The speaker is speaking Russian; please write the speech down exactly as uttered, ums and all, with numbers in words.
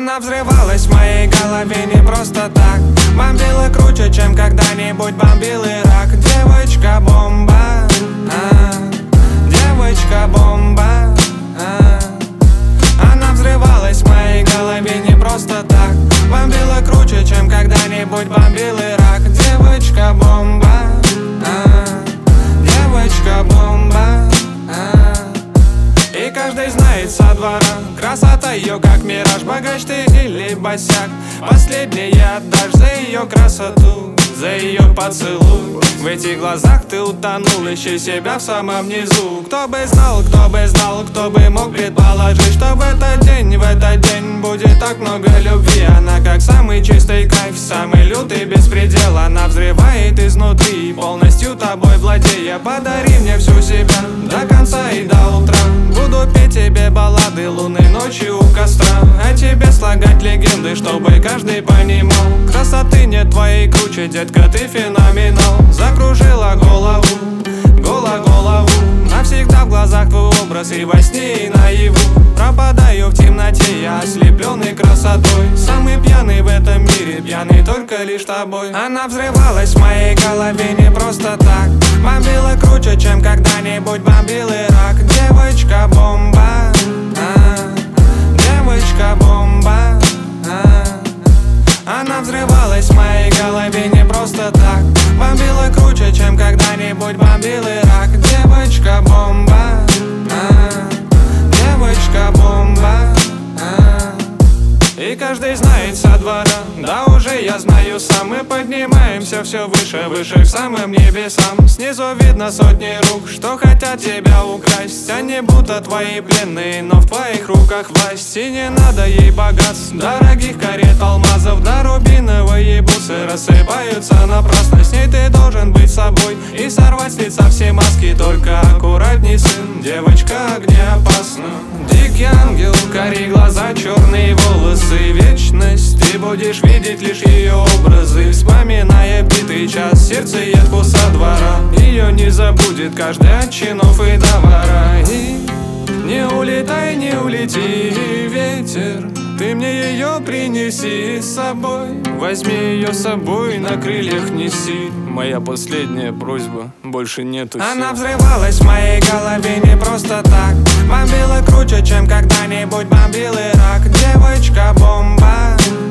Она взрывалась в моей голове не просто так. Бомбила круче, чем когда-нибудь бомбил Ирак. Девочка-бомба, а, девочка-бомба, а. Она взрывалась в моей голове не просто так. Бомбила круче, чем когда-нибудь бомбил Ирак. Девочка-бомба, а, девочка-бомба, а. И каждый знает со двора красота ее как мираж. Богач ты или босяк, последнее отдашь за ее красоту, за ее поцелуй. В этих глазах ты утонул, ищи себя в самом низу. Кто бы знал, кто бы знал, кто бы мог предположить, что в этот день, в этот день будет так много любви. Она как самый чистый кайф, самый лютый беспредел. Она взрывает изнутри, полностью тобой владея. Подари мне всю себя до конца и до утра. Буду петь тебе баллады лунной ночью у костра, а тебе слагать легенды, чтобы каждый понимал. Красоты нет твоей круче, детка, ты феноменал. Закружила голову, гола голову. Навсегда в глазах твой образ и во сне, и наяву. Пропадаю в темноте, я ослепленный красотой. Самый пьяный в этом мире, пьяный только лишь тобой. Она взрывалась в моей голове не просто так. Бомбила круче, чем когда-нибудь бомбил Ирак. Девочка-бомба, а, девочка-бомба, а. Она взрывалась в моей голове не просто так. Бомбила круче, чем когда-нибудь бомбил Ирак. Девочка-бомба, а, девочка-бомба, а. И каждый знает со двора, да уже я знаю сам. Мы поднимаемся все выше, выше к самым небесам. Снизу видно сотни рук, что хотят тебя украсть. Они будто твои пленные, но в твоих руках власть. И не надо ей богатств, дорогих карет, алмазов. Да рубиновые бусы рассыпаются напрасно. С ней ты должен быть собой и сорвать с лица все маски. Только аккуратней, сын, девочка огнеопасна. Дикий ангел, карие глаза, черные волосы, вечность. Ты будешь видеть лишь ее образы, вспоминая битый час. Сердце едку со двора, ее не забудет каждый от чинов и до вора. И не улетай, не улети, ветер, ты мне ее принеси с собой. Возьми ее с собой, на крыльях неси. Моя последняя просьба, больше нету сил. Она взрывалась в моей голове не просто так. Бомбила круче, чем когда-нибудь бомбил Ирак. Девочка-бомба,